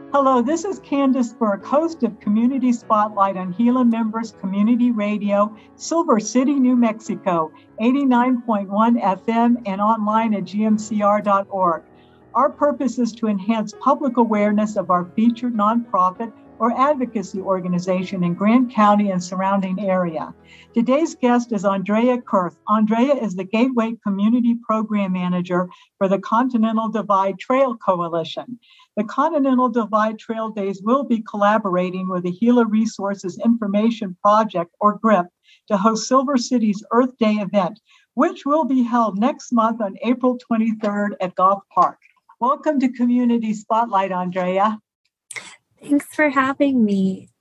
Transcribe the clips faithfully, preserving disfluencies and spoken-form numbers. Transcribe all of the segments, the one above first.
Hello, this is Candace Burke, host of Community Spotlight on Gila Members Community Radio, Silver City, New Mexico, eighty-nine point one F M and online at G M C R dot org. Our purpose is to enhance public awareness of our featured nonprofit or advocacy organization in Grant County and surrounding area. Today's guest is Andrea Kurth. Andrea is the Gateway Community Program Manager for the Continental Divide Trail Coalition. The Continental Divide Trail Days will be collaborating with the Gila Resources Information Project, or GRIP, to host Silver City's Earth Day event, which will be held next month on April twenty-third at Golf Park. Welcome to Community Spotlight, Andrea. Thanks for having me.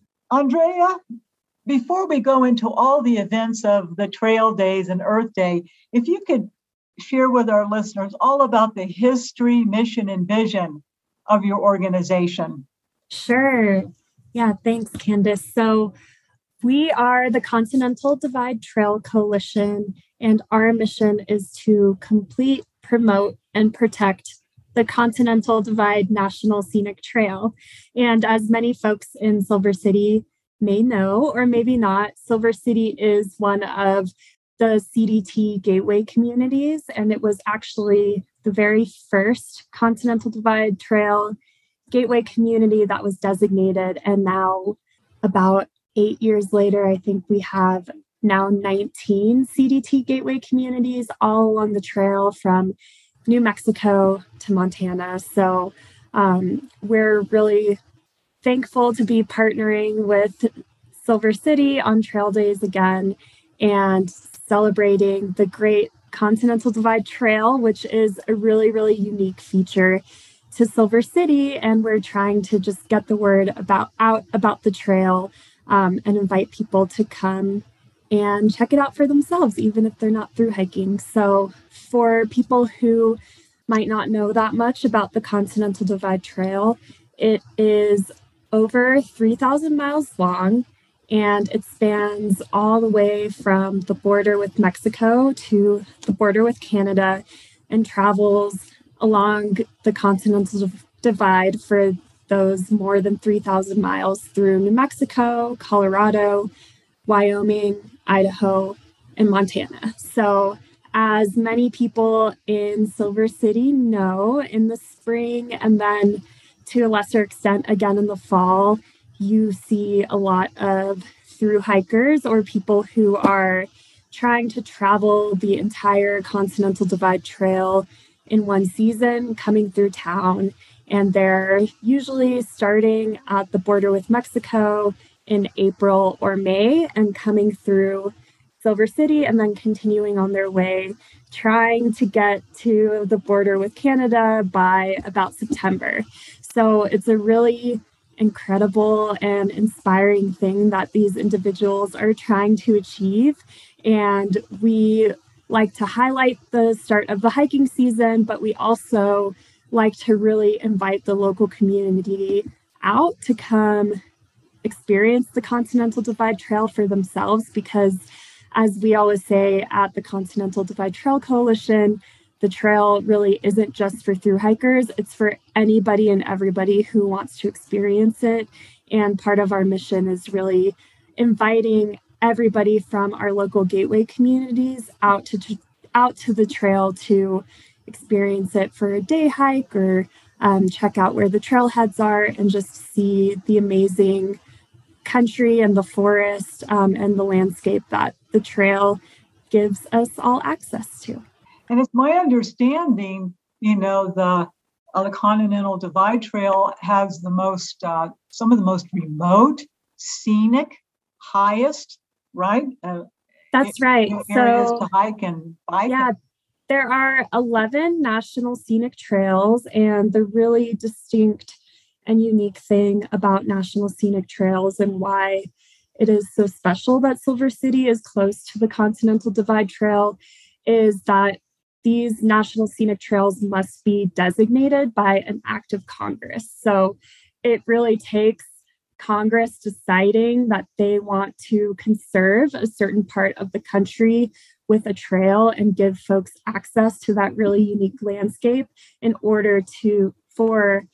Andrea, before we go into all the events of the Trail Days and Earth Day, if you could share with our listeners all about the history, mission, and vision of your organization. Sure. Yeah, thanks, Candace. So we are the Continental Divide Trail Coalition, and our mission is to complete, promote, and protect the Continental Divide National Scenic Trail. And as many folks in Silver City may know, or maybe not, Silver City is one of the C D T Gateway communities, and it was actually the very first Continental Divide Trail Gateway community that was designated. And now, about eight years later, I think we have now nineteen C D T Gateway communities all along the trail from New Mexico to Montana. So um, we're really thankful to be partnering with Silver City on Trail Days again and celebrating the great Continental Divide Trail, which is a really, really unique feature to Silver City. And we're trying to just get the word about out about the trail um, and invite people to come and check it out for themselves, even if they're not through hiking. So for people who might not know that much about the Continental Divide Trail, it is over three thousand miles long, and it spans all the way from the border with Mexico to the border with Canada and travels along the Continental Divide for those more than three thousand miles through New Mexico, Colorado, Wyoming, Idaho, and Montana. So as many people in Silver City know, in the spring and then to a lesser extent again in the fall, you see a lot of through hikers or people who are trying to travel the entire Continental Divide Trail in one season coming through town. And they're usually starting at the border with Mexico in April or May and coming through Silver City and then continuing on their way, trying to get to the border with Canada by about September. So it's a really incredible and inspiring thing that these individuals are trying to achieve. And we like to highlight the start of the hiking season, but we also like to really invite the local community out to come experience the Continental Divide Trail for themselves, because as we always say at the Continental Divide Trail Coalition, the trail really isn't just for through hikers, it's for anybody and everybody who wants to experience it. And part of our mission is really inviting everybody from our local gateway communities out to out to the trail to experience it for a day hike or um, check out where the trailheads are and just see the amazing country and the forest um, and the landscape that the trail gives us all access to. And it's my understanding, you know, the uh, the Continental Divide Trail has the most, uh, some of the most remote, scenic, highest, right? Uh, That's right. Areas so, to hike and bike. Yeah, there are eleven national scenic trails, and the really distinct and unique thing about national scenic trails and why it is so special that Silver City is close to the Continental Divide Trail is that these national scenic trails must be designated by an act of Congress. So it really takes Congress deciding that they want to conserve a certain part of the country with a trail and give folks access to that really unique landscape in order to for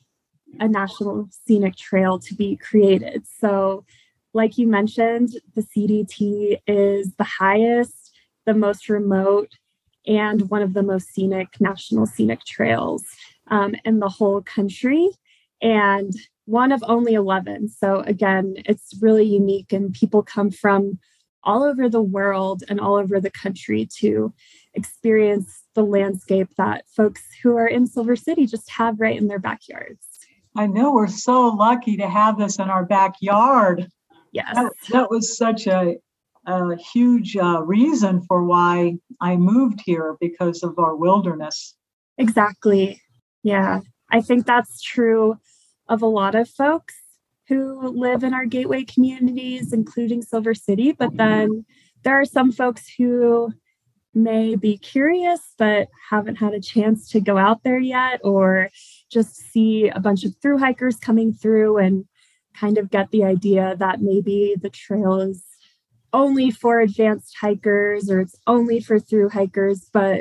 a national scenic trail to be created. So, like you mentioned, the C D T is the highest, the most remote, and one of the most scenic national scenic trails um, in the whole country, and one of only eleven. So again, it's really unique, and people come from all over the world and all over the country to experience the landscape that folks who are in Silver City just have right in their backyards. I know, we're so lucky to have this in our backyard. Yes. That, that was such a, a huge uh, reason for why I moved here, because of our wilderness. Exactly. Yeah. I think that's true of a lot of folks who live in our gateway communities, including Silver City. But then there are some folks who may be curious but haven't had a chance to go out there yet, or just see a bunch of thru hikers coming through and kind of get the idea that maybe the trail is only for advanced hikers or it's only for thru hikers. But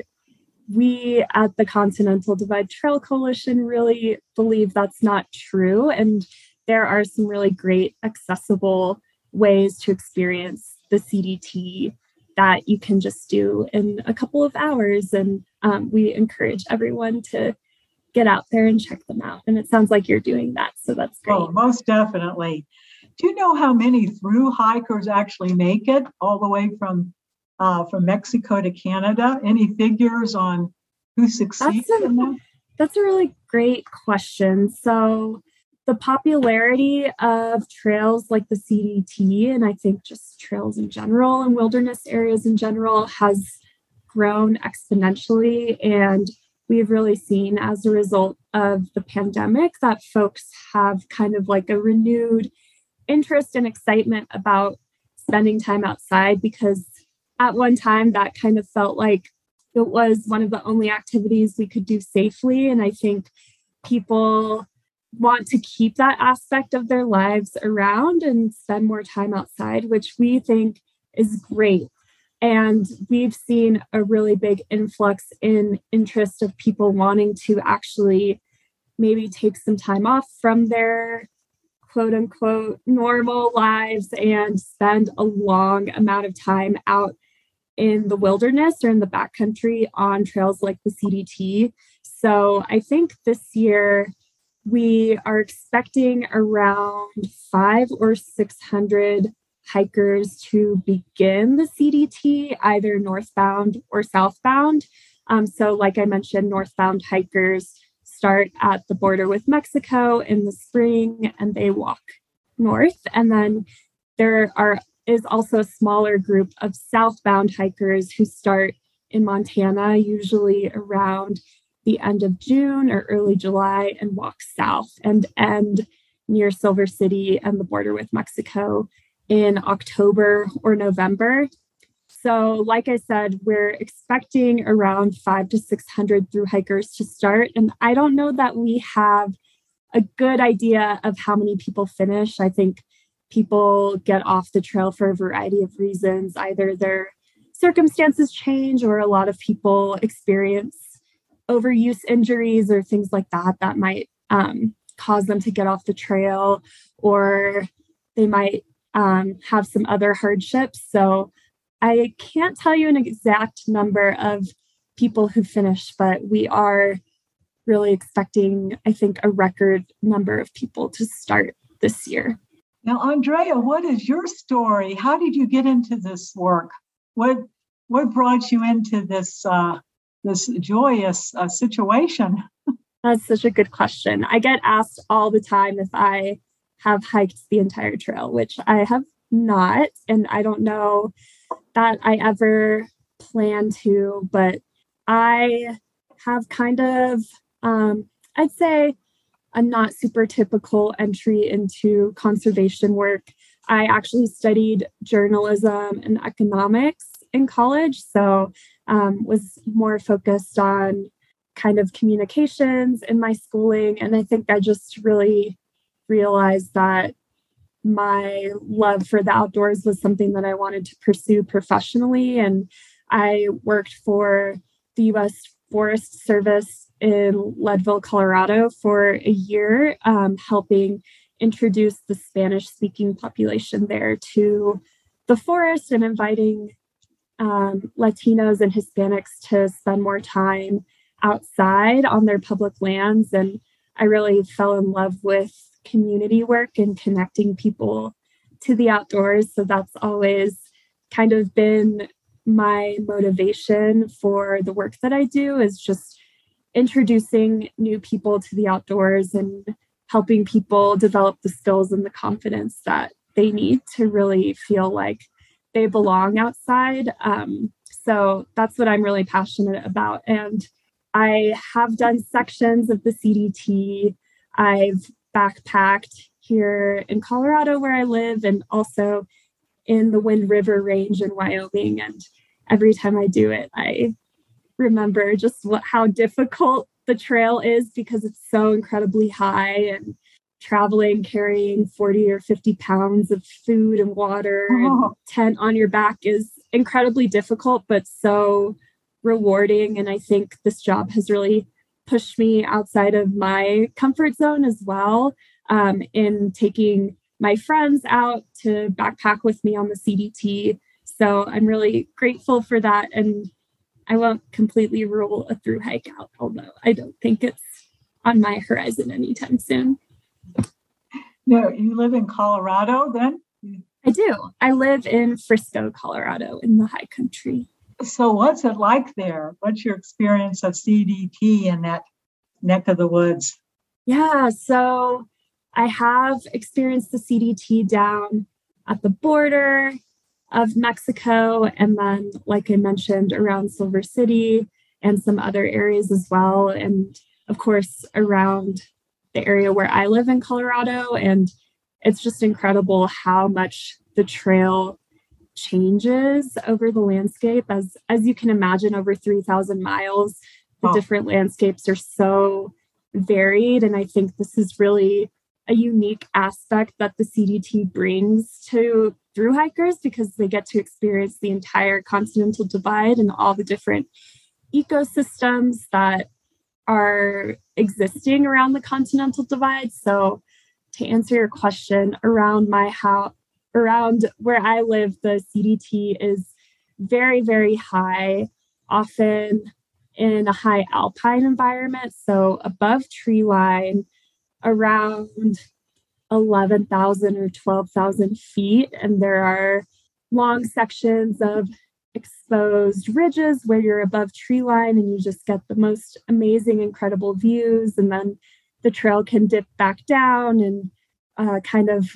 we at the Continental Divide Trail Coalition really believe that's not true. And there are some really great accessible ways to experience the C D T that you can just do in a couple of hours. And um, we encourage everyone to get out there and check them out. And it sounds like you're doing that. So that's great. Oh, most definitely. Do you know how many thru hikers actually make it all the way from uh, from Mexico to Canada? Any figures on who succeeds that's a, in that? That's a really great question. So the popularity of trails like the C D T, and I think just trails in general and wilderness areas in general, has grown exponentially. And we've really seen as a result of the pandemic that folks have kind of like a renewed interest and excitement about spending time outside, because at one time that kind of felt like it was one of the only activities we could do safely. And I think people want to keep that aspect of their lives around and spend more time outside, which we think is great. And we've seen a really big influx in interest of people wanting to actually maybe take some time off from their quote unquote normal lives and spend a long amount of time out in the wilderness or in the backcountry on trails like the C D T. So I think this year we are expecting around five or six hundred hikers to begin the C D T, either northbound or southbound. Um, so like I mentioned, northbound hikers start at the border with Mexico in the spring and they walk north. And then there are is also a smaller group of southbound hikers who start in Montana, usually around the end of June or early July, and walk south and end near Silver City and the border with Mexico in October or November. So like I said, we're expecting around five to six hundred thru hikers to start. And I don't know that we have a good idea of how many people finish. I think people get off the trail for a variety of reasons. Either their circumstances change, or a lot of people experience overuse injuries or things like that that might um, cause them to get off the trail, or they might um, have some other hardships. So I can't tell you an exact number of people who finish, but we are really expecting, I think, a record number of people to start this year. Now, Andrea, what is your story? How did you get into this work? What what brought you into this uh, this joyous uh, situation? That's such a good question. I get asked all the time if I have hiked the entire trail, which I have not, and I don't know that I ever plan to, but I have kind of, um, I'd say, a not super typical entry into conservation work. I actually studied journalism and economics in college, so um, was more focused on kind of communications in my schooling. And I think I just really realized that my love for the outdoors was something that I wanted to pursue professionally. And I worked for the U S Forest Service in Leadville, Colorado for a year, um, helping introduce the Spanish-speaking population there to the forest and inviting um, Latinos and Hispanics to spend more time outside on their public lands. And I really fell in love with community work and connecting people to the outdoors. So that's always kind of been my motivation for the work that I do, is just introducing new people to the outdoors and helping people develop the skills and the confidence that they need to really feel like they belong outside. Um, so that's what I'm really passionate about. And I have done sections of the C D T. I've backpacked here in Colorado where I live, and also in the Wind River Range in Wyoming. And every time I do it, I remember just what, how difficult the trail is, because it's so incredibly high, and traveling, carrying forty or fifty pounds of food and water oh. and tent on your back is incredibly difficult, but so rewarding. And I think this job has really pushed me outside of my comfort zone as well, um, in taking my friends out to backpack with me on the C D T. So I'm really grateful for that. And I won't completely rule a thru hike out, although I don't think it's on my horizon anytime soon. No, you live in Colorado then? I do. I live in Frisco, Colorado, in the high country. So what's it like there? What's your experience of C D T in that neck of the woods? Yeah, so I have experienced the C D T down at the border of Mexico, and then, like I mentioned, around Silver City and some other areas as well. And of course, around the area where I live in Colorado. And it's just incredible how much the trail changes over the landscape. As, as you can imagine, over three thousand miles, the oh. different landscapes are so varied. And I think this is really a unique aspect that the C D T brings to thru hikers, because they get to experience the entire Continental Divide and all the different ecosystems that are existing around the Continental Divide. So to answer your question, around my house, around where I live, the C D T is very, very high, often in a high alpine environment. So above tree line, around eleven thousand or twelve thousand feet. And there are long sections of exposed ridges where you're above tree line and you just get the most amazing, incredible views. And then the trail can dip back down and uh, kind of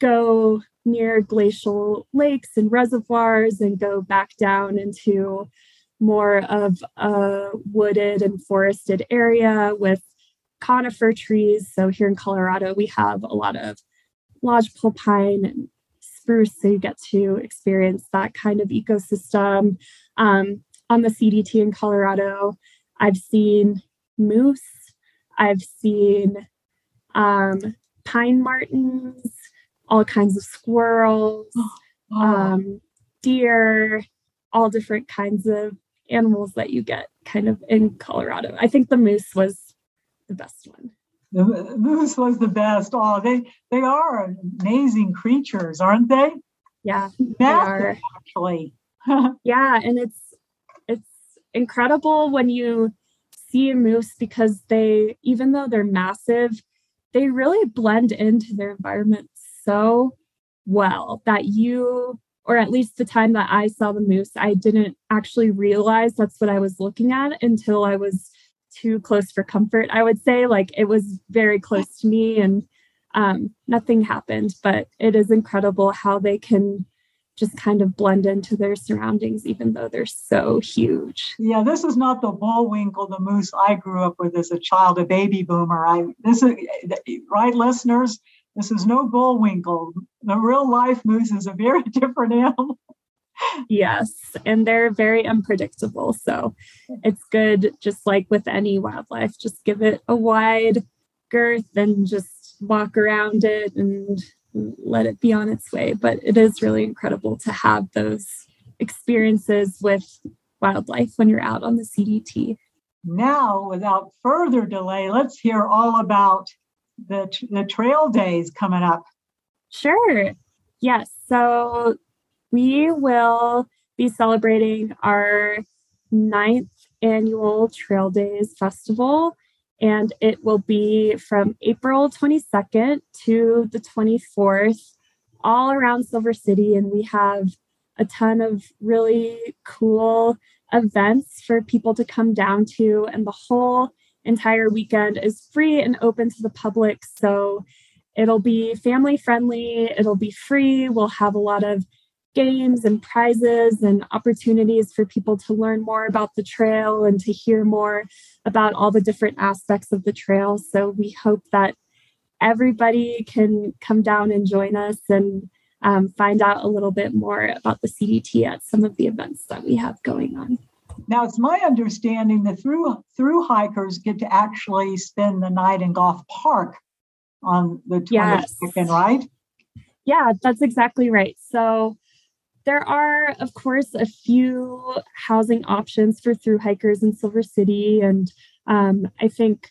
go near glacial lakes and reservoirs and go back down into more of a wooded and forested area with conifer trees. So here in Colorado, we have a lot of lodgepole pine and spruce, so you get to experience that kind of ecosystem. Um, on the C D T in Colorado, I've seen moose, I've seen um, pine martens, all kinds of squirrels, oh. um, deer, all different kinds of animals that you get kind of in Colorado. I think the moose was the best one. The moose was the best. Oh, they they are amazing creatures, aren't they? Yeah, Massive, they are. Actually. Yeah, and it's it's incredible when you see a moose, because they, even though they're massive, they really blend into their environment so well that you, or at least the time that I saw the moose, I didn't actually realize that's what I was looking at until I was too close for comfort. I would say, like, it was very close to me and um, nothing happened, but it is incredible how they can just kind of blend into their surroundings, even though they're so huge. Yeah, this is not the bullwinkle, the moose I grew up with as a child, a baby boomer. I this is right, listeners. This is no bullwinkle. The real life moose is a very different animal. Yes, and they're very unpredictable. So it's good, just like with any wildlife, just give it a wide girth and just walk around it and let it be on its way. But it is really incredible to have those experiences with wildlife when you're out on the C D T. now, without further delay, let's hear all about the, the trail days coming up. Sure. Yes. So we will be celebrating our ninth annual Trail Days Festival, and it will be from April twenty-second to the twenty-fourth, all around Silver City. And we have a ton of really cool events for people to come down to, and the whole entire weekend is free and open to the public. So it'll be family friendly, it'll be free. We'll have a lot of games and prizes and opportunities for people to learn more about the trail and to hear more about all the different aspects of the trail. So we hope that everybody can come down and join us and um, find out a little bit more about the C D T at some of the events that we have going on. Now, it's my understanding that through through hikers get to actually spend the night in Goff Park on the twenty-second, yes. Right? Yeah, that's exactly right. So there are, of course, a few housing options for through hikers in Silver City. And um, I think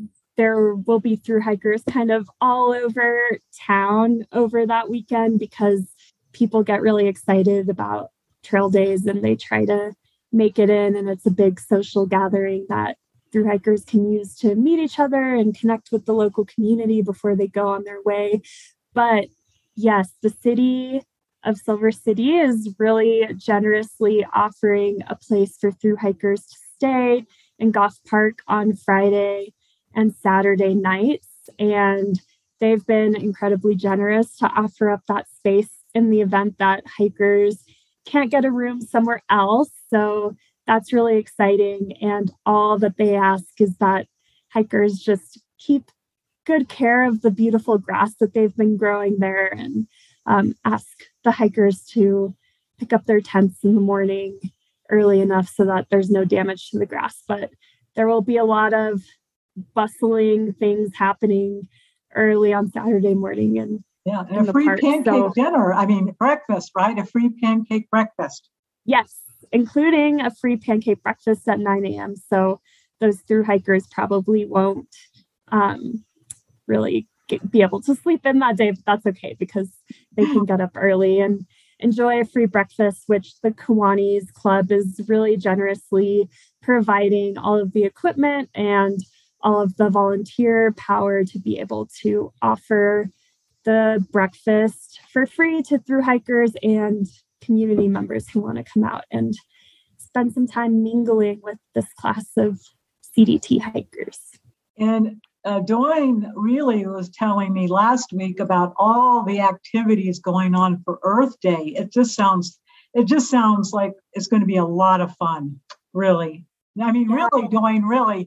there will be through hikers kind of all over town over that weekend because people get really excited about trail days and they try to make it in. And it's a big social gathering that through hikers can use to meet each other and connect with the local community before they go on their way. But yes, the city of Silver City is really generously offering a place for through hikers to stay in Goff Park on Friday and Saturday nights. And they've been incredibly generous to offer up that space in the event that hikers can't get a room somewhere else. So that's really exciting. And all that they ask is that hikers just keep good care of the beautiful grass that they've been growing there and um, ask the hikers to pick up their tents in the morning early enough so that there's no damage to the grass. But there will be a lot of bustling things happening early on Saturday morning. And yeah, and a free park. pancake so, dinner. I mean, breakfast, right? A free pancake breakfast. Yes, including a free pancake breakfast at nine a.m. So those through hikers probably won't um, really get, be able to sleep in that day, but that's okay because they can get up early and enjoy a free breakfast, which the Kiwanis Club is really generously providing all of the equipment and all of the volunteer power to be able to offer the breakfast for free to through hikers and community members who want to come out and spend some time mingling with this class of C D T hikers. And uh, Dwayne really was telling me last week about all the activities going on for Earth Day. It just sounds, it just sounds like it's going to be a lot of fun, really. I mean, yeah. really, Dwayne, really.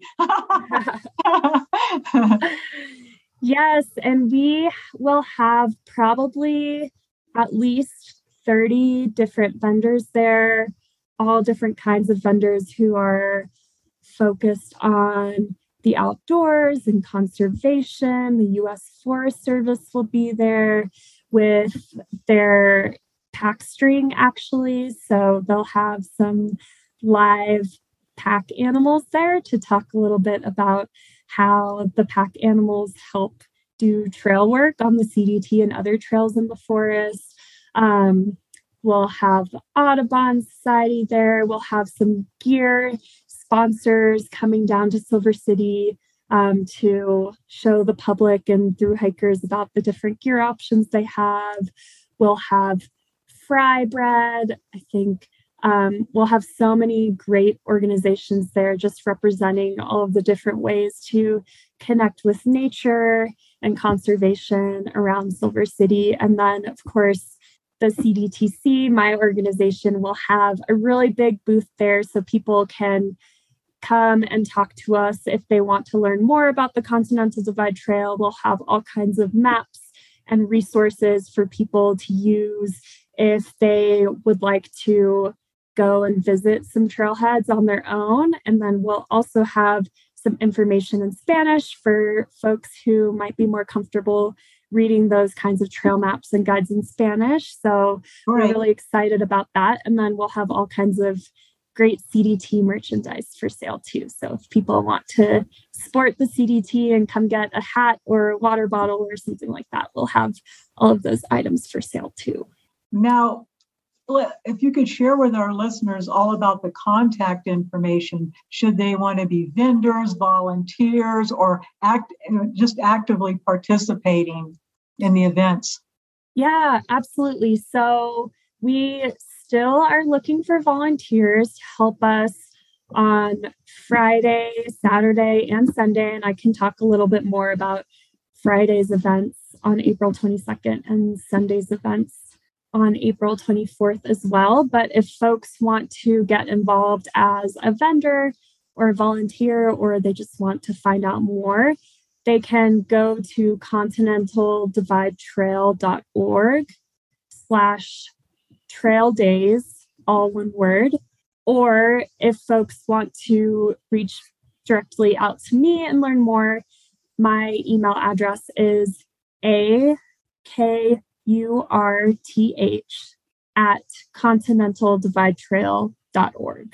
Yes, and we will have probably at least thirty different vendors there, all different kinds of vendors who are focused on the outdoors and conservation. The U S Forest Service will be there with their pack string, actually. So they'll have some live pack animals there to talk a little bit about how the pack animals help do trail work on the C D T and other trails in the forest. Um, we'll have the Audubon Society there. We'll have some gear sponsors coming down to Silver City um, to show the public and through hikers about the different gear options they have. We'll have fry bread. I think um, we'll have so many great organizations there just representing all of the different ways to connect with nature and conservation around Silver City. And then, of course, the C D T C, my organization, will have a really big booth there so people can come and talk to us if they want to learn more about the Continental Divide Trail. We'll have all kinds of maps and resources for people to use if they would like to go and visit some trailheads on their own. And then we'll also have some information in Spanish for folks who might be more comfortable reading those kinds of trail maps and guides in Spanish. So right. We're really excited about that. And then we'll have all kinds of great C D T merchandise for sale too. So if people want to sport the C D T and come get a hat or a water bottle or something like that, we'll have all of those items for sale too. Now, if you could share with our listeners all about the contact information, should they want to be vendors, volunteers, or act just actively participating in the events? Yeah, absolutely. So we still are looking for volunteers to help us on Friday, Saturday, and Sunday. And I can talk a little bit more about Friday's events on April twenty-second and Sunday's events on April twenty-fourth as well. But if folks want to get involved as a vendor or a volunteer, or they just want to find out more, they can go to continental divide trail dot org slash trail days, all one word. Or if folks want to reach directly out to me and learn more, my email address is a k U R T H at continental divide trail dot org.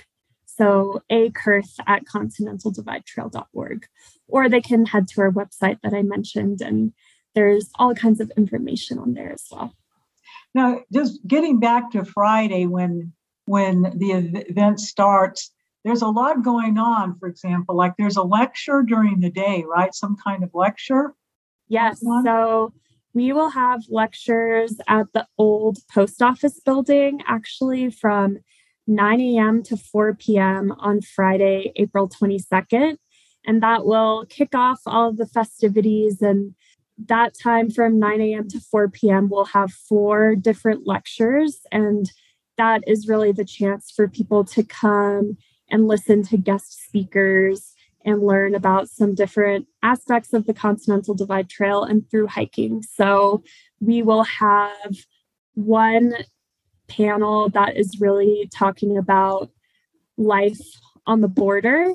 So a Kurth at continental divide trail dot org. Or they can head to our website that I mentioned, and there's all kinds of information on there as well. Now, just getting back to Friday when when the event starts, there's a lot going on. For example, like there's a lecture during the day, right? Some kind of lecture? Yes. So we will have lectures at the old post office building, actually from nine a.m. to four p.m. on Friday, April twenty-second. And that will kick off all of the festivities. And that time from nine a.m. to four p.m., we'll have four different lectures. And that is really the chance for people to come and listen to guest speakers and learn about some different aspects of the Continental Divide Trail and through hiking. So we will have one panel that is really talking about life on the border.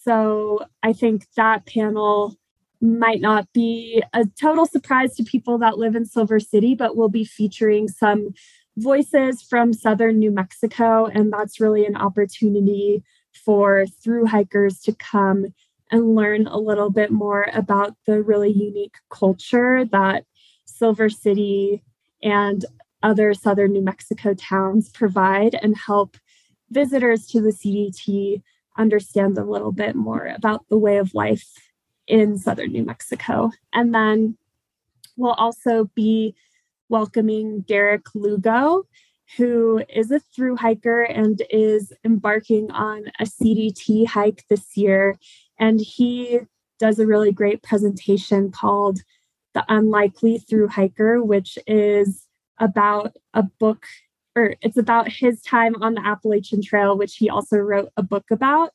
So I think that panel might not be a total surprise to people that live in Silver City, but we'll be featuring some voices from southern New Mexico. And that's really an opportunity for through hikers to come and learn a little bit more about the really unique culture that Silver City and other southern New Mexico towns provide, and help visitors to the C D T understand a little bit more about the way of life in southern New Mexico. And then we'll also be welcoming Derek Lugo, who is a through hiker and is embarking on a C D T hike this year. And he does a really great presentation called The Unlikely Through Hiker, which is about a book, or it's about his time on the Appalachian Trail, which he also wrote a book about.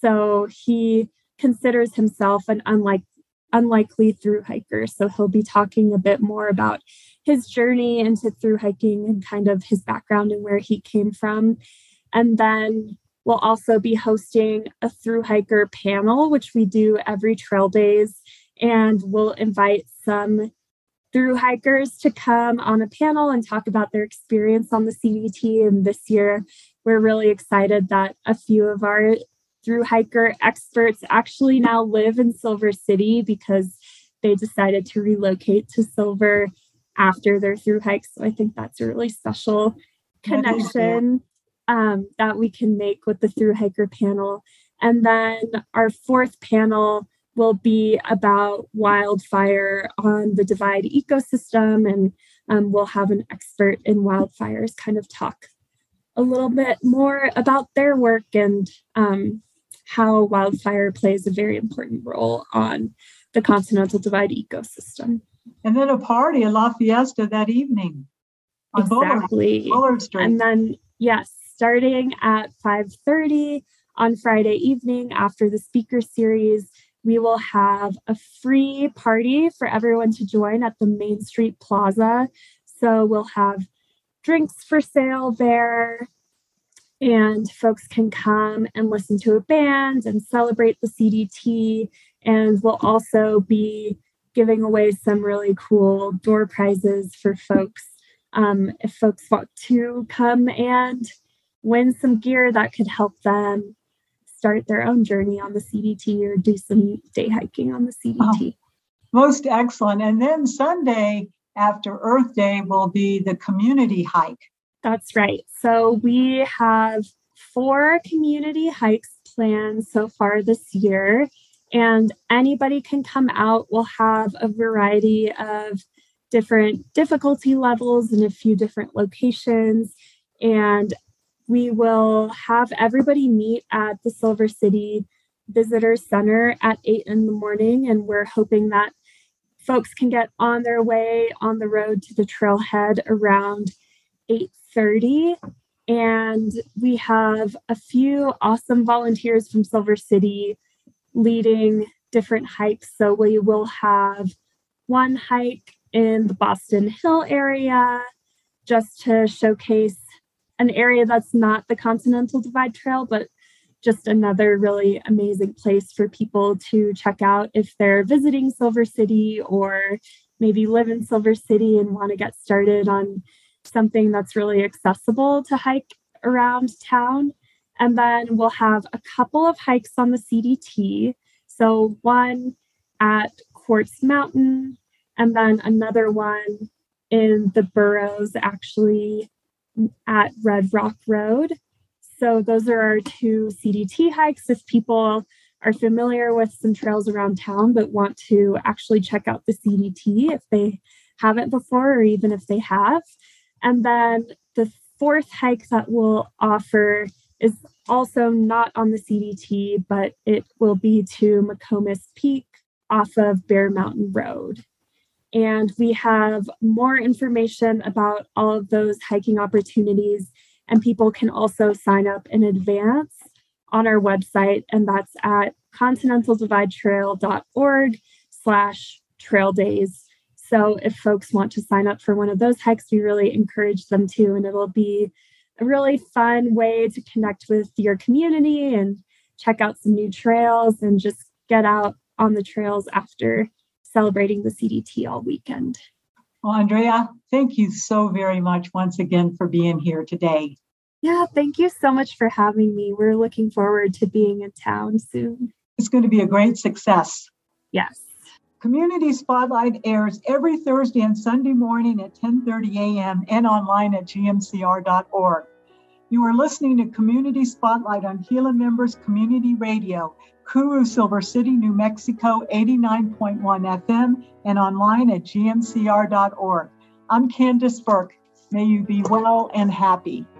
So he considers himself an unlike, unlikely through hiker. So he'll be talking a bit more about his journey into through hiking and kind of his background and where he came from. And then we'll also be hosting a through hiker panel, which we do every trail days. And we'll invite some through hikers to come on a panel and talk about their experience on the C D T. And this year, we're really excited that a few of our through hiker experts actually now live in Silver City because they decided to relocate to Silver after their through hikes. So I think that's a really special connection um, that we can make with the through hiker panel. And then our fourth panel will be about wildfire on the Divide ecosystem. And um, we'll have an expert in wildfires kind of talk a little bit more about their work and um, how wildfire plays a very important role on the Continental Divide ecosystem. And then a party, a La Fiesta that evening. On Exactly. Bullard, Bullard Street. And then, yes, starting at five thirty on Friday evening after the speaker series, we will have a free party for everyone to join at the Main Street Plaza. So we'll have drinks for sale there, and folks can come and listen to a band and celebrate the C D T. And we'll also be giving away some really cool door prizes for folks. Um, if folks want to come and win some gear that could help them start their own journey on the C D T or do some day hiking on the C D T. Oh, most excellent. And then Sunday after Earth Day will be the community hike. That's right. So we have four community hikes planned so far this year, and anybody can come out. We'll have a variety of different difficulty levels in a few different locations, and we will have everybody meet at the Silver City Visitor Center at eight in the morning, and we're hoping that folks can get on their way on the road to the trailhead around eight thirty. And we have a few awesome volunteers from Silver City leading different hikes. So we will have one hike in the Boston Hill area just to showcase an area that's not the Continental Divide Trail, but just another really amazing place for people to check out if they're visiting Silver City or maybe live in Silver City and want to get started on something that's really accessible to hike around town. And then we'll have a couple of hikes on the C D T. So one at Quartz Mountain, and then another one in the Burrows, actually at Red Rock Road. So those are our two C D T hikes. If people are familiar with some trails around town but want to actually check out the C D T if they haven't before, or even if they have. And then the fourth hike that we'll offer is also not on the C D T, but it will be to McComas Peak off of Bear Mountain Road. And we have more information about all of those hiking opportunities, and people can also sign up in advance on our website, and that's at continentaldividetrail.org slash trail days. So if folks want to sign up for one of those hikes, we really encourage them to, and it'll be a really fun way to connect with your community and check out some new trails and just get out on the trails after celebrating the C D T all weekend. Well, Andrea, thank you so very much once again for being here today. Yeah, thank you so much for having me. We're looking forward to being in town soon. It's going to be a great success. Yes. Community Spotlight airs every Thursday and Sunday morning at ten thirty a.m. and online at g m c r dot org. You are listening to Community Spotlight on Gila Members Community Radio, Kuru, Silver City, New Mexico, eighty-nine point one F M, and online at g m c r dot org. I'm Candace Burke. May you be well and happy.